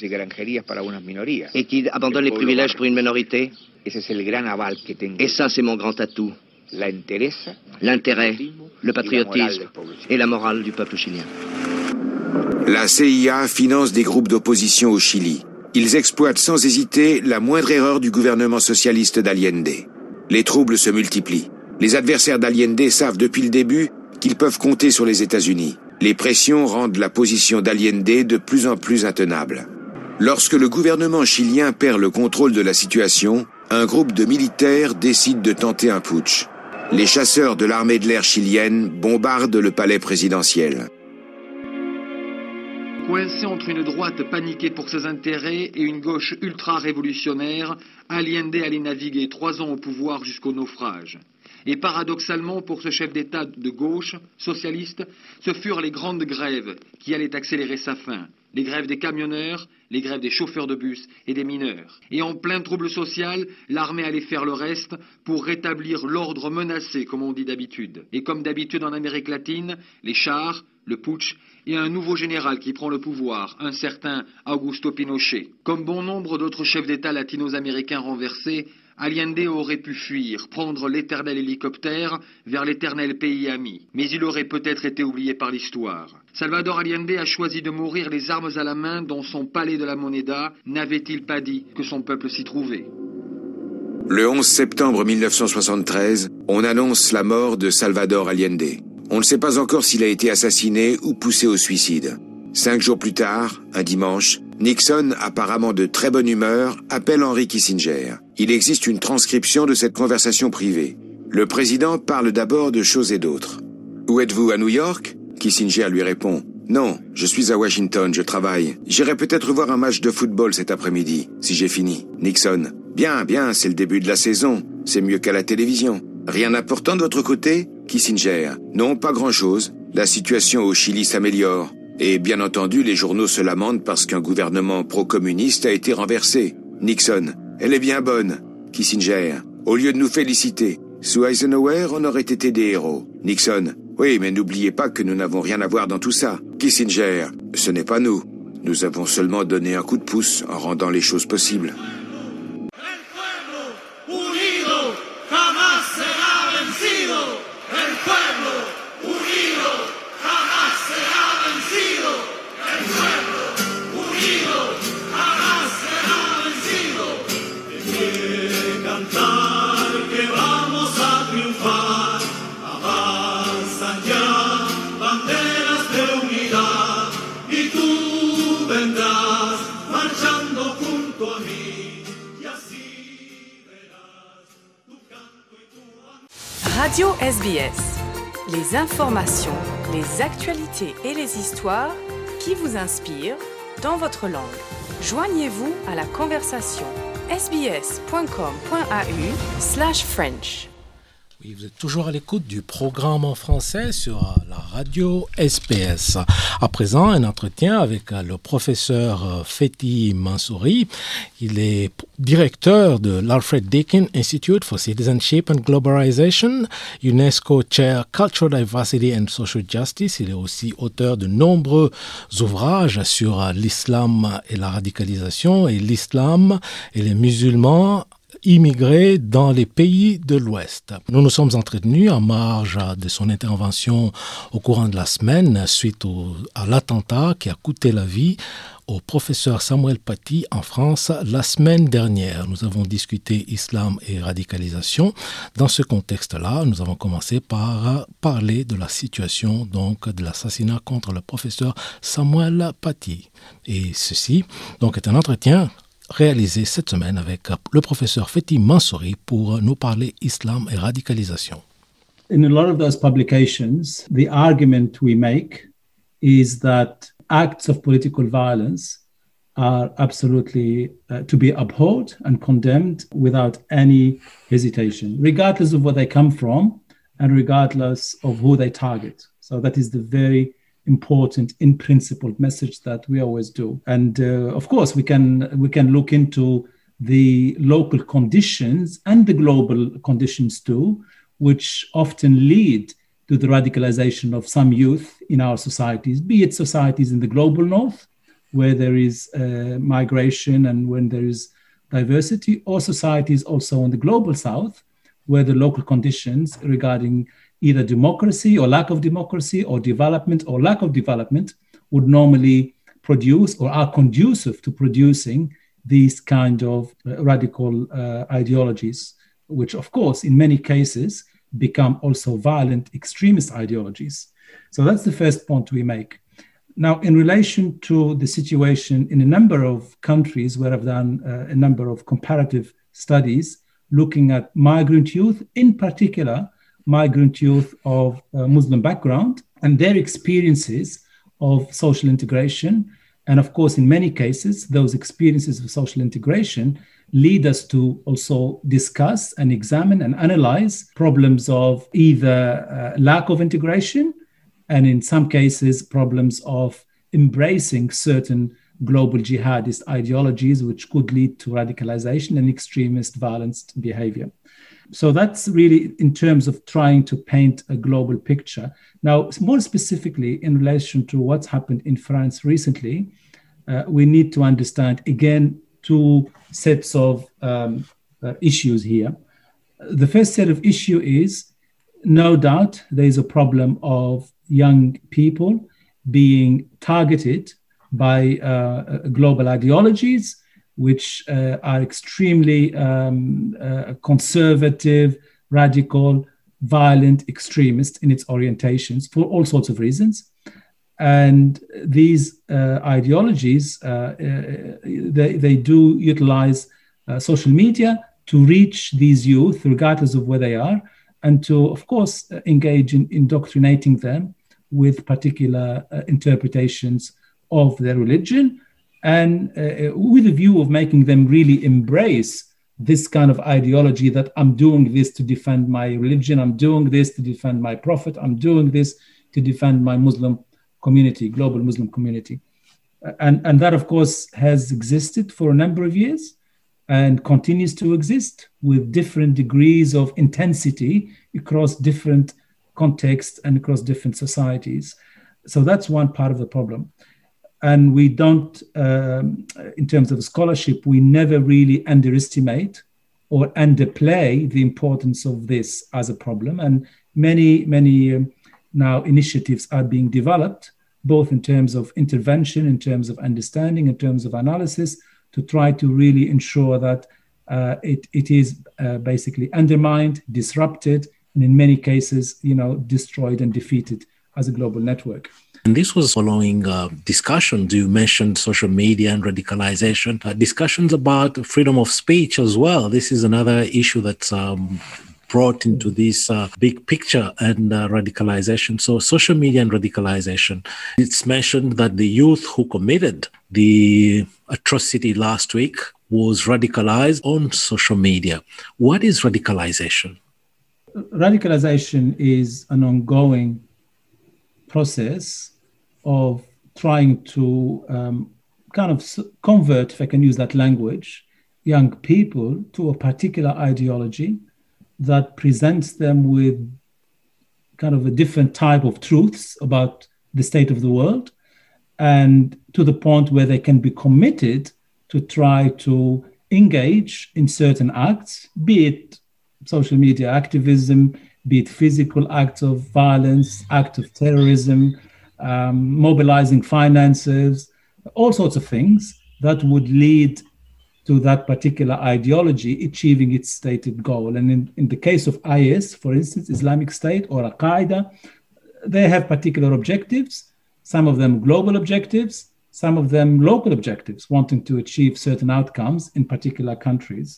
et qui abandonne les privilèges pour une minorité. Et ça, c'est mon grand atout. L'intérêt, le patriotisme et la morale du peuple chilien. La C I A finance des groupes d'opposition au Chili. Ils exploitent sans hésiter la moindre erreur du gouvernement socialiste d'Allende. Les troubles se multiplient. Les adversaires d'Allende savent depuis le début qu'ils peuvent compter sur les États-Unis. Les pressions rendent la position d'Allende de plus en plus intenable. Lorsque le gouvernement chilien perd le contrôle de la situation, un groupe de militaires décide de tenter un putsch. Les chasseurs de l'armée de l'air chilienne bombardent le palais présidentiel. Coincé entre une droite paniquée pour ses intérêts et une gauche ultra-révolutionnaire, Allende allait naviguer trois ans au pouvoir jusqu'au naufrage. Et paradoxalement, pour ce chef d'État de gauche, socialiste, ce furent les grandes grèves qui allaient accélérer sa fin. Les grèves des camionneurs, les grèves des chauffeurs de bus et des mineurs. Et en plein trouble social, l'armée allait faire le reste pour rétablir l'ordre menacé, comme on dit d'habitude. Et comme d'habitude en Amérique latine, les chars, le putsch et un nouveau général qui prend le pouvoir, un certain Augusto Pinochet. Comme bon nombre d'autres chefs d'État latino-américains renversés, Allende aurait pu fuir, prendre l'éternel hélicoptère vers l'éternel pays ami. Mais il aurait peut-être été oublié par l'histoire. Salvador Allende a choisi de mourir les armes à la main dans son palais de la Moneda. N'avait-il pas dit que son peuple s'y trouvait? Le onze septembre mille neuf cent soixante-treize, on annonce la mort de Salvador Allende. On ne sait pas encore s'il a été assassiné ou poussé au suicide. Cinq jours plus tard, un dimanche, Nixon, apparemment de très bonne humeur, appelle Henry Kissinger. Il existe une transcription de cette conversation privée. Le président parle d'abord de choses et d'autres. « Où êtes-vous, à New York ?» Kissinger lui répond « Non, je suis à Washington, je travaille. J'irai peut-être voir un match de football cet après-midi, si j'ai fini. » Nixon « Bien, bien, c'est le début de la saison. C'est mieux qu'à la télévision. Rien d'important de votre côté ?» Kissinger « Non, pas grand-chose. La situation au Chili s'améliore. Et bien entendu, les journaux se lamentent parce qu'un gouvernement pro-communiste a été renversé. » Nixon « Elle est bien bonne. » Kissinger « Au lieu de nous féliciter, sous Eisenhower, on aurait été des héros. » Nixon « Oui, mais n'oubliez pas que nous n'avons rien à voir dans tout ça. » Kissinger « Ce n'est pas nous. Nous avons seulement donné un coup de pouce en rendant les choses possibles. Radio S B S. Les informations, les actualités et les histoires qui vous inspirent dans votre langue. Joignez-vous à la conversation sbs point com point a u slash French. Oui, vous êtes toujours à l'écoute du programme en français sur la radio S B S. À présent, un entretien avec le professeur Fethi Mansouri. Il est directeur de l'Alfred Deakin Institute for Citizenship and Globalization, UNESCO Chair Cultural Diversity and Social Justice. Il est aussi auteur de nombreux ouvrages sur l'islam et la radicalisation et l'islam et les musulmans immigrés dans les pays de l'Ouest. Nous nous sommes entretenus en marge de son intervention au courant de la semaine suite au, à l'attentat qui a coûté la vie au professeur Samuel Paty en France la semaine dernière. Nous avons discuté islam et radicalisation. Dans ce contexte-là, nous avons commencé par parler de la situation donc de l'assassinat contre le professeur Samuel Paty. Et ceci donc est un entretien réalisé cette semaine avec le professeur Fethi Mansouri pour nous parler islam et radicalisation. In a lot of those publications, the argument we make is that acts of political violence are absolutely uh, to be abhorred and condemned without any hesitation, regardless of where they come from and regardless of who they target. So that is the very important, in principle, message that we always do. And uh, of course, we can we can look into the local conditions and the global conditions too, which often lead to the radicalization of some youth in our societies, be it societies in the global north, where there is uh, migration and when there is diversity, or societies also in the global south, where the local conditions regarding either democracy or lack of democracy or development or lack of development would normally produce or are conducive to producing these kind of uh, radical uh, ideologies, which of course in many cases become also violent extremist ideologies. So that's the first point we make. Now, in relation to the situation in a number of countries where I've done uh, a number of comparative studies looking at migrant youth, in particular, migrant youth of uh, Muslim background and their experiences of social integration. And of course, in many cases, those experiences of social integration lead us to also discuss and examine and analyze problems of either uh, lack of integration and in some cases, problems of embracing certain global jihadist ideologies, which could lead to radicalization and extremist violent behavior. So that's really in terms of trying to paint a global picture. Now, more specifically in relation to what's happened in France recently, uh, we need to understand, again, two sets of um, uh, issues here. The first set of issue is, no doubt, there is a problem of young people being targeted by uh, global ideologies, which uh, are extremely um, uh, conservative, radical, violent, extremist in its orientations for all sorts of reasons. And these uh, ideologies, uh, uh, they, they do utilize uh, social media to reach these youth, regardless of where they are, and to, of course, engage in indoctrinating them with particular uh, interpretations of their religion, and uh, with a view of making them really embrace this kind of ideology that I'm doing this to defend my religion, I'm doing this to defend my prophet, I'm doing this to defend my Muslim community, global Muslim community. And, and that, of course, has existed for a number of years and continues to exist with different degrees of intensity across different contexts and across different societies. So that's one part of the problem. And we don't, um, in terms of scholarship, we never really underestimate or underplay the importance of this as a problem. And many, many um, now initiatives are being developed, both in terms of intervention, in terms of understanding, in terms of analysis, to try to really ensure that uh, it, it is uh, basically undermined, disrupted, and in many cases, you know, destroyed and defeated as a global network. And this was following uh, discussions. You mentioned social media and radicalization, uh, discussions about freedom of speech as well. This is another issue that's um, brought into this uh, big picture and uh, radicalization. So social media and radicalization. It's mentioned that the youth who committed the atrocity last week was radicalized on social media. What is radicalization? Radicalization is an ongoing process of trying to um, kind of convert, if I can use that language, young people to a particular ideology that presents them with kind of a different type of truths about the state of the world, and to the point where they can be committed to try to engage in certain acts, be it social media activism, be it physical acts of violence, acts of terrorism, um, mobilizing finances, all sorts of things that would lead to that particular ideology achieving its stated goal. And in, in the case of I S, for instance, Islamic State or Al-Qaeda, they have particular objectives, some of them global objectives, some of them local objectives, wanting to achieve certain outcomes in particular countries.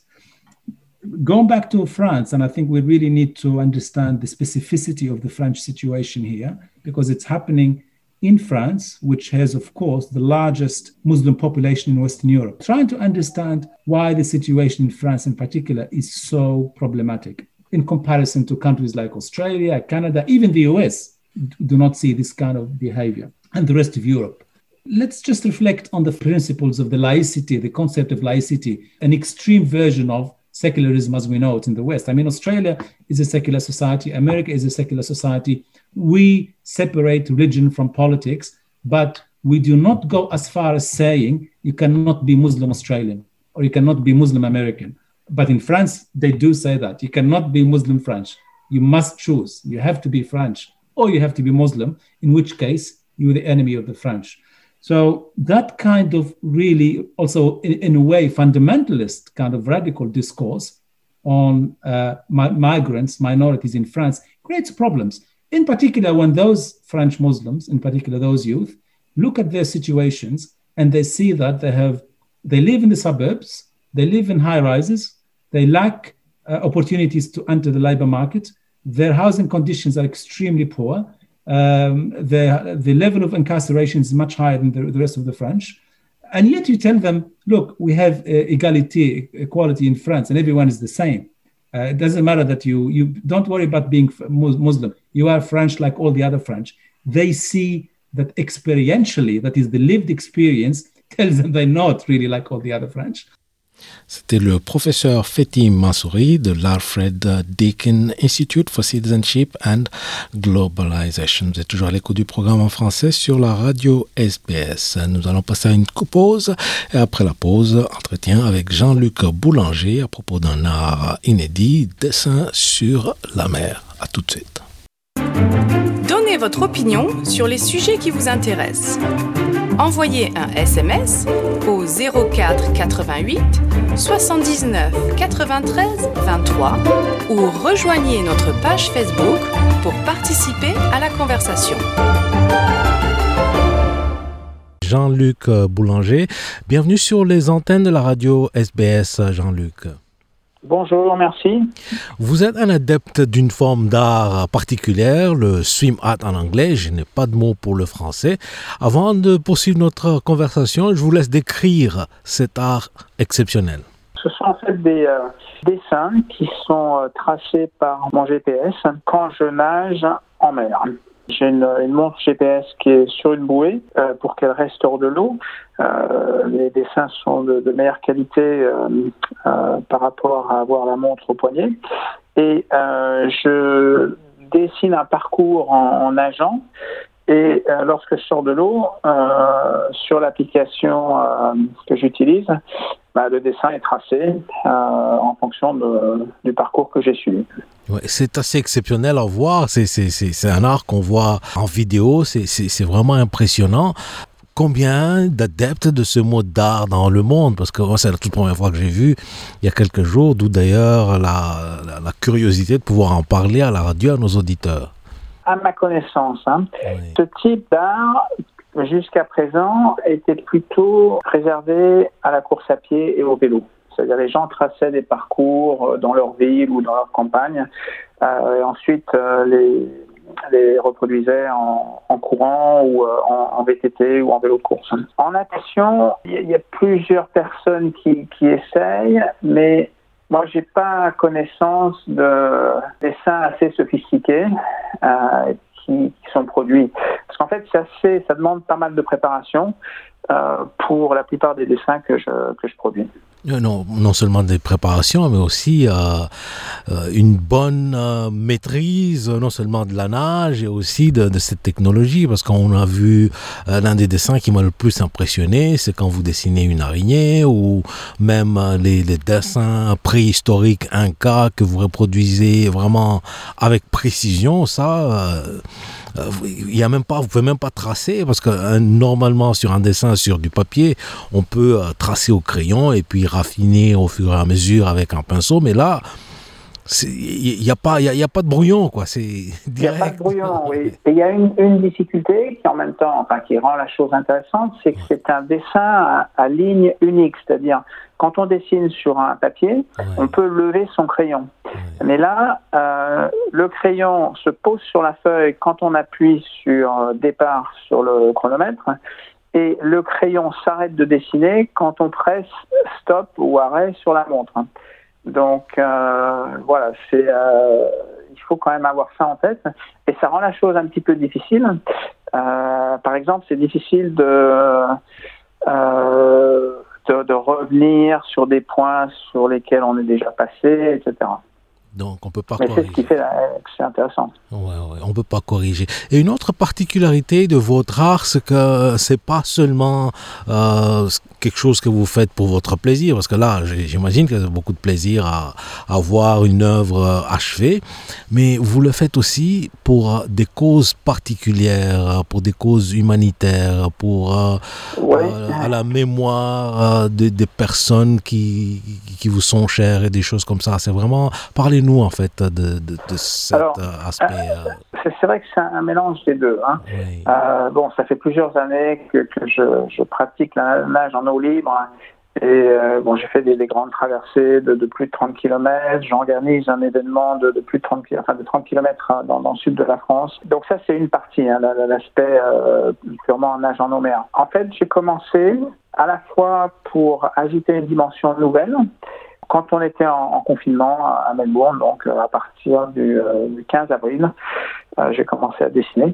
Going back to France, and I think we really need to understand the specificity of the French situation here, because it's happening in France, which has, of course, the largest Muslim population in Western Europe. Trying to understand why the situation in France in particular is so problematic in comparison to countries like Australia, Canada, even the U S do not see this kind of behavior, and the rest of Europe. Let's just reflect on the principles of the laicity, the concept of laicity, an extreme version of secularism as we know it in the West. I mean, Australia is a secular society. America is a secular society. We separate religion from politics, but we do not go as far as saying you cannot be Muslim Australian or you cannot be Muslim American. But in France, they do say that. You cannot be Muslim French. You must choose. You have to be French or you have to be Muslim, in which case you're the enemy of the French. So that kind of really also, in, in a way, fundamentalist kind of radical discourse on uh, mi- migrants, minorities in France creates problems. In particular, when those French Muslims, in particular those youth, look at their situations and they see that they have, they live in the suburbs, they live in high rises, they lack uh, opportunities to enter the labor market, their housing conditions are extremely poor, um, the, the level of incarceration is much higher than the, the rest of the French. And yet you tell them, look, we have uh, equality, equality in France and everyone is the same. Uh, it doesn't matter that you, you don't worry about being Muslim. You are French like all the other French. They see that experientially, that is the lived experience, tells them they're not really like all the other French. C'était le professeur Fethi Mansouri de l'Alfred Deakin Institute for Citizenship and Globalization. Vous êtes toujours à l'écoute du programme en français sur la radio S B S. Nous allons passer à une pause et après la pause, entretien avec Jean-Luc Boulanger à propos d'un art inédit, dessin sur la mer. À tout de suite. Donnez votre opinion sur les sujets qui vous intéressent. Envoyez un S M S au zéro quatre quatre-vingt-huit soixante-dix-neuf quatre-vingt-treize vingt-trois ou rejoignez notre page Facebook pour participer à la conversation. Jean-Luc Boulanger, bienvenue sur les antennes de la radio S B S, Jean-Luc. Bonjour, merci. Vous êtes un adepte d'une forme d'art particulière, le swim art en anglais, je n'ai pas de mot pour le français. Avant de poursuivre notre conversation, je vous laisse décrire cet art exceptionnel. Ce sont en fait des euh, dessins qui sont euh, tracés par mon G P S quand je nage en mer. J'ai une, une montre G P S qui est sur une bouée euh, pour qu'elle reste hors de l'eau. Euh, les dessins sont de, de meilleure qualité euh, euh, par rapport à avoir la montre au poignet. Et euh, je dessine un parcours en, en nageant. Et euh, lorsque je sors de l'eau, euh, sur l'application euh, que j'utilise, bah, le dessin est tracé euh, en fonction de, du parcours que j'ai suivi. Ouais, c'est assez exceptionnel à voir, c'est, c'est, c'est, c'est un art qu'on voit en vidéo, c'est, c'est, c'est vraiment impressionnant. Combien d'adeptes de ce mode d'art dans le monde? Parce que moi, c'est la toute première fois que j'ai vu, il y a quelques jours, d'où d'ailleurs la, la, la curiosité de pouvoir en parler à la radio à nos auditeurs. À ma connaissance, hein, oui. Ce type d'art, jusqu'à présent, était plutôt réservé à la course à pied et au vélo. C'est-à-dire les gens traçaient des parcours dans leur ville ou dans leur campagne euh, et ensuite euh, les, les reproduisaient en, en courant ou euh, en, en V T T ou en vélo de course. En natation, il y, y a plusieurs personnes qui, qui essayent, mais moi, j'ai pas connaissance de dessins assez sophistiqués euh, qui, qui sont produits. Parce qu'en fait, c'est assez, ça demande pas mal de préparation euh, pour la plupart des dessins que je, que je produis. Non, non seulement des préparations, mais aussi euh, euh, une bonne euh, maîtrise, non seulement de la nage, et aussi de, de cette technologie, parce qu'on a vu euh, l'un des dessins qui m'a le plus impressionné, c'est quand vous dessinez une araignée, ou même euh, les, les dessins préhistoriques Inca que vous reproduisez vraiment avec précision. Ça, euh, il y a même pas, vous pouvez même pas tracer, parce que euh, normalement sur un dessin sur du papier, on peut euh, tracer au crayon et puis raffiner au fur et à mesure avec un pinceau, mais là, il n'y a pas, il y a pas de brouillon, quoi. C'est direct. Il n'y a pas de brouillon, oui. Et il y a une, une difficulté qui en même temps, enfin, qui rend la chose intéressante, c'est que c'est un dessin à, à ligne unique, c'est-à-dire quand on dessine sur un papier, ouais. on peut lever son crayon. Ouais. Mais là, euh, le crayon se pose sur la feuille quand on appuie sur euh, départ sur le chronomètre, et le crayon s'arrête de dessiner quand on presse stop ou arrêt sur la montre. Donc euh, voilà, c'est, euh, il faut quand même avoir ça en tête, et ça rend la chose un petit peu difficile. Euh, par exemple, c'est difficile de, euh, de, de revenir sur des points sur lesquels on est déjà passé, et cetera. Donc on peut pas Mais corriger. c'est ce qui fait que c'est intéressant. Ouais, ouais, on peut pas corriger. Et une autre particularité de votre art, c'est que c'est pas seulement euh, quelque chose que vous faites pour votre plaisir, parce que là, j'imagine que vous avez beaucoup de plaisir à, à voir une œuvre achevée, mais vous le faites aussi pour des causes particulières, pour des causes humanitaires, pour euh, ouais. euh, à la mémoire euh, des, des personnes qui, qui vous sont chères et des choses comme ça. C'est vraiment, parlez-nous en fait de, de, de cet Alors, aspect. Euh... C'est, c'est vrai que c'est un mélange des deux. Hein. Oui. Euh, bon, ça fait plusieurs années que, que je, je pratique la nage en eau libre. Hein. Et euh, bon, j'ai fait des, des grandes traversées de, de plus de trente kilomètres. J'organise un événement de, de plus de trente, enfin de trente kilomètres dans, dans le sud de la France. Donc ça, c'est une partie, hein, l'aspect euh, purement en nage en eau mer. En fait, j'ai commencé à la fois pour ajouter une dimension nouvelle. Quand on était en, en confinement à Melbourne, donc à partir du, euh, du quinze avril, euh, j'ai commencé à dessiner.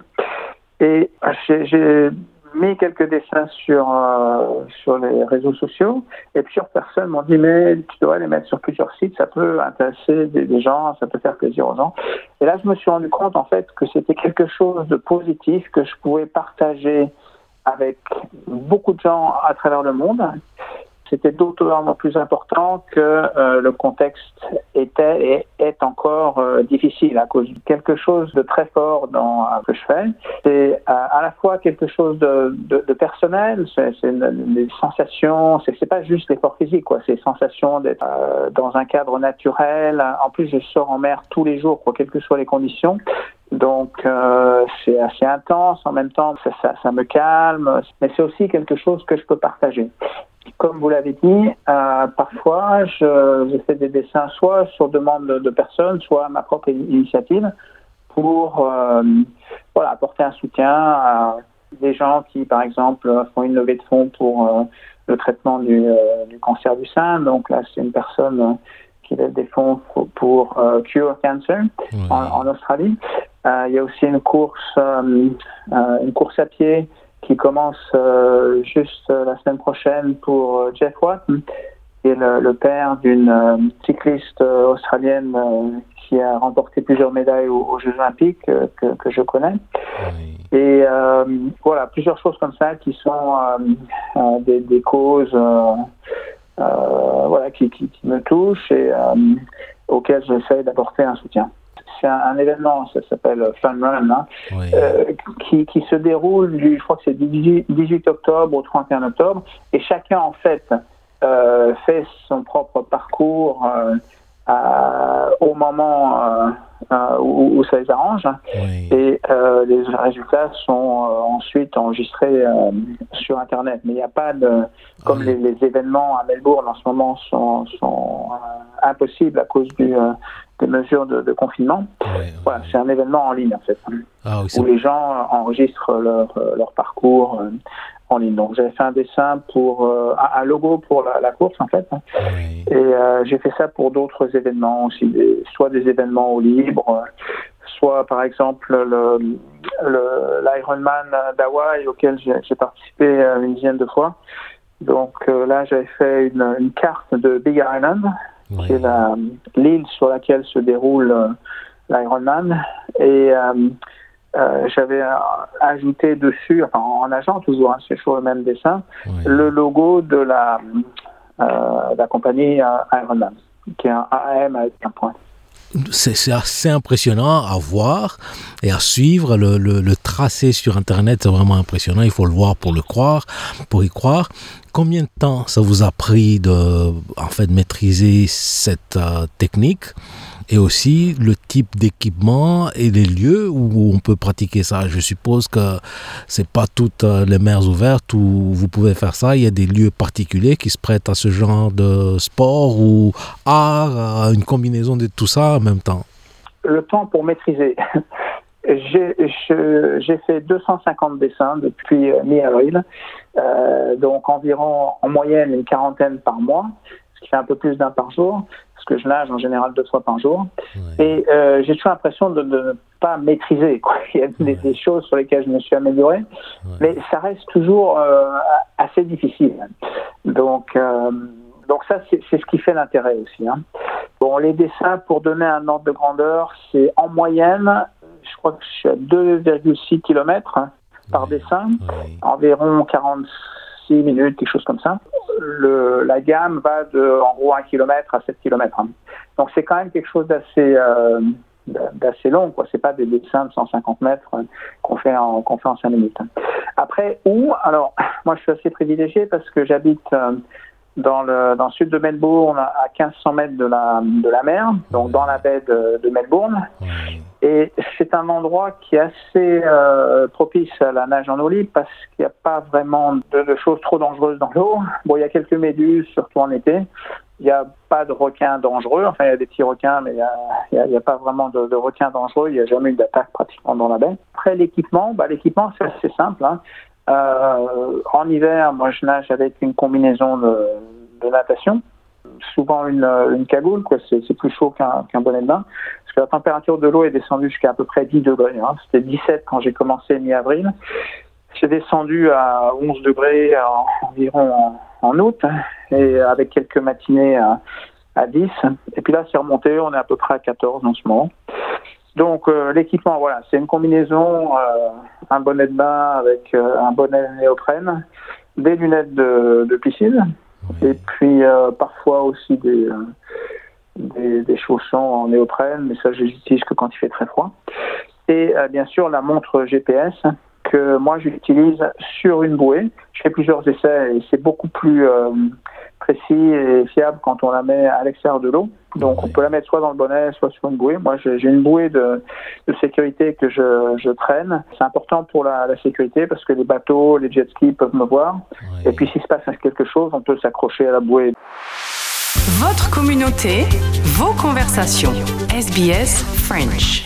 Et j'ai, j'ai mis quelques dessins sur, euh, sur les réseaux sociaux, et plusieurs personnes m'ont dit « mais tu devrais les mettre sur plusieurs sites, ça peut intéresser des, des gens, ça peut faire plaisir aux gens ». Et là, je me suis rendu compte en fait que c'était quelque chose de positif que je pouvais partager avec beaucoup de gens à travers le monde. C'était d'autant plus important que euh, le contexte était et est encore euh, difficile à cause de quelque chose de très fort dans ce que je fais. C'est euh, à la fois quelque chose de, de, de personnel, c'est, c'est des sensations, c'est, c'est pas juste l'effort physique, quoi. C'est sensations d'être euh, dans un cadre naturel. En plus, je sors en mer tous les jours, quoi, quelles que soient les conditions. Donc euh, c'est assez intense, en même temps ça, ça, ça me calme, mais c'est aussi quelque chose que je peux partager. Comme vous l'avez dit, euh, parfois je, je fais des dessins soit sur demande de, de personnes, soit à ma propre initiative pour euh, voilà, apporter un soutien à des gens qui, par exemple, font une levée de fonds pour euh, le traitement du, euh, du cancer du sein. Donc là, c'est une personne euh, qui lève des fonds pour, pour euh, Cure Cancer oui. en, en Australie. Euh, il y a aussi une course, euh, euh, une course à pied qui commence euh, juste euh, la semaine prochaine pour euh, Jeff Watt, qui est le, le père d'une euh, cycliste euh, australienne euh, qui a remporté plusieurs médailles aux, aux Jeux Olympiques euh, que, que je connais. Oui. Et euh, voilà, plusieurs choses comme ça qui sont euh, euh, des, des causes euh, euh, voilà, qui, qui, qui me touchent et euh, auxquelles j'essaie d'apporter un soutien. C'est un, un événement, ça s'appelle Fun Run, hein, oui. euh, qui, qui se déroule, du, je crois que c'est du dix-huit octobre au trente et un octobre, et chacun en fait euh, fait son propre parcours euh, à, au moment euh, euh, où, où ça les arrange, oui. et euh, les résultats sont euh, ensuite enregistrés euh, sur Internet. Mais il n'y a pas de... Comme oui. les, les événements à Melbourne en ce moment sont, sont euh, impossibles à cause du... Euh, des mesures de, de confinement. Oui, voilà, oui. C'est un événement en ligne en fait, ah, oui, où les gens enregistrent leur, leur parcours euh, en ligne. Donc j'avais fait un dessin pour euh, un logo pour la, la course en fait, oui. et euh, j'ai fait ça pour d'autres événements aussi, des, soit des événements au libre, soit par exemple le, le, l'Ironman d'Hawaï auquel j'ai, j'ai participé une dizaine de fois. Donc euh, là, j'avais fait une, une carte de Big Island, oui. qui est la, l'île sur laquelle se déroule euh, l'Ironman. Et euh, euh, j'avais euh, ajouté dessus, enfin en nageant toujours, hein, c'est toujours le même dessin, oui. le logo de la, euh, la compagnie euh, Ironman, qui est un A M avec un point. C'est, c'est assez impressionnant à voir et à suivre. Le, le, le tracé sur Internet, c'est vraiment impressionnant. Il faut le voir pour le croire, pour y croire. Combien de temps ça vous a pris de, en fait, de maîtriser cette euh, technique et aussi le type d'équipement et les lieux où on peut pratiquer ça? Je suppose que c'est pas toutes les mers ouvertes où vous pouvez faire ça. Il y a des lieux particuliers qui se prêtent à ce genre de sport ou art, une combinaison de tout ça en même temps. Le temps pour maîtriser. J'ai, je, j'ai fait deux cent cinquante dessins depuis euh, mi-avril, euh, donc environ en moyenne une quarantaine par mois, ce qui fait un peu plus d'un par jour, parce que je nage en général deux fois par jour. Ouais. Et euh, j'ai toujours l'impression de, de ne pas maîtriser, quoi. Il y a des, ouais. des choses sur lesquelles je me suis amélioré, ouais. mais ça reste toujours euh, assez difficile. Donc, euh, donc ça, c'est, c'est ce qui fait l'intérêt aussi. Hein. Bon, les dessins, pour donner un ordre de grandeur, c'est en moyenne, je crois que je suis à deux virgule six kilomètres par oui, dessin, oui. environ quarante-six minutes, quelque chose comme ça. Le, la gamme va de, en gros, un kilomètre à sept kilomètres. Donc c'est quand même quelque chose d'assez, euh, d'assez long, quoi. C'est pas des dessins de cent cinquante mètres qu'on fait en, qu'on fait en cinq minutes. Après, où? Alors, moi je suis assez privilégié parce que j'habite euh, dans le, dans le sud de Melbourne, à quinze cents mètres de la, de la mer, donc dans la baie de, de Melbourne. Et c'est un endroit qui est assez euh, propice à la nage en eau libre parce qu'il n'y a pas vraiment de, de choses trop dangereuses dans l'eau. Bon, il y a quelques méduses, surtout en été. Il n'y a pas de requins dangereux. Enfin, il y a des petits requins, mais il n'y a, a, a pas vraiment de, de requins dangereux. Il n'y a jamais eu d'attaque pratiquement dans la baie. Après, l'équipement, bah, l'équipement, c'est assez simple. Hein. Euh, en hiver, moi, je nage avec une combinaison de, de natation. Souvent une, une cagoule, quoi. C'est, c'est plus chaud qu'un, qu'un bonnet de bain. Parce que la température de l'eau est descendue jusqu'à à peu près dix degrés. Hein. C'était dix-sept quand j'ai commencé mi-avril. C'est descendu à onze degrés en, environ en, en août, et avec quelques matinées à, à dix. Et puis là, c'est remonté, on est à peu près à quatorze en ce moment. Donc euh, l'équipement, voilà, c'est une combinaison, euh, un bonnet de bain avec euh, un bonnet néoprène, des lunettes de, de piscine, oui. et puis euh, parfois aussi des, euh, des, des chaussons en néoprène, mais ça je n'utilise que quand il fait très froid. Et euh, bien sûr la montre G P S que moi j'utilise sur une bouée. Je fais plusieurs essais et c'est beaucoup plus euh, précis et fiable quand on la met à l'extérieur de l'eau. Donc oui. on peut la mettre soit dans le bonnet, soit sur une bouée. Moi j'ai, j'ai une bouée de, de sécurité que je, je traîne. C'est important pour la, la sécurité parce que les bateaux, les jet skis peuvent me voir. Oui. Et puis s'il se passe quelque chose, on peut s'accrocher à la bouée. Votre communauté, vos conversations. S B S French.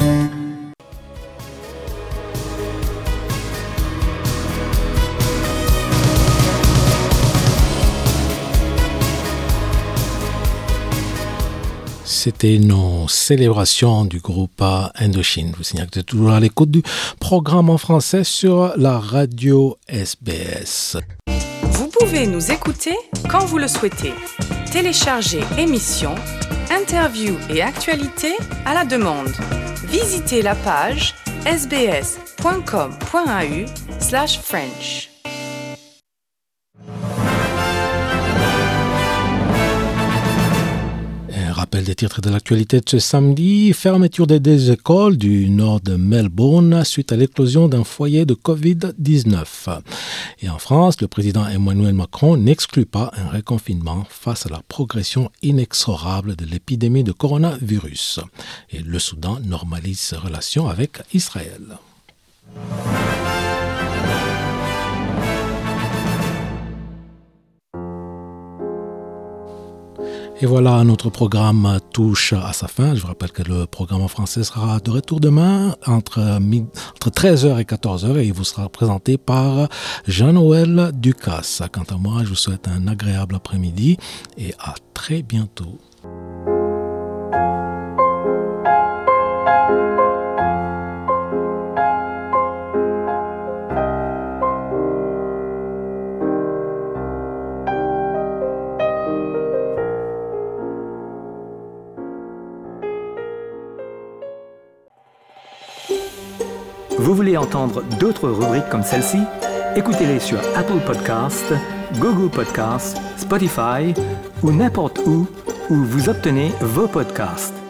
C'était nos célébrations du groupe Indochine. Je vous signale que vous êtes toujours à l'écoute du programme en français sur la radio S B S. Vous pouvez nous écouter quand vous le souhaitez. Téléchargez émissions, interviews et actualités à la demande. Visitez la page sbs.com.au slash French. Rappel des titres de l'actualité de ce samedi, fermeture des deux écoles du nord de Melbourne suite à l'éclosion d'un foyer de covid dix-neuf. Et en France, le président Emmanuel Macron n'exclut pas un reconfinement face à la progression inexorable de l'épidémie de coronavirus. Et le Soudan normalise ses relations avec Israël. Et voilà, notre programme touche à sa fin. Je vous rappelle que le programme en français sera de retour demain entre, entre treize heures et quatorze heures et il vous sera présenté par Jean-Noël Ducasse. Quant à moi, je vous souhaite un agréable après-midi et à très bientôt. Vous voulez entendre d'autres rubriques comme celle-ci? Écoutez-les sur Apple Podcasts, Google Podcasts, Spotify ou n'importe où où vous obtenez vos podcasts.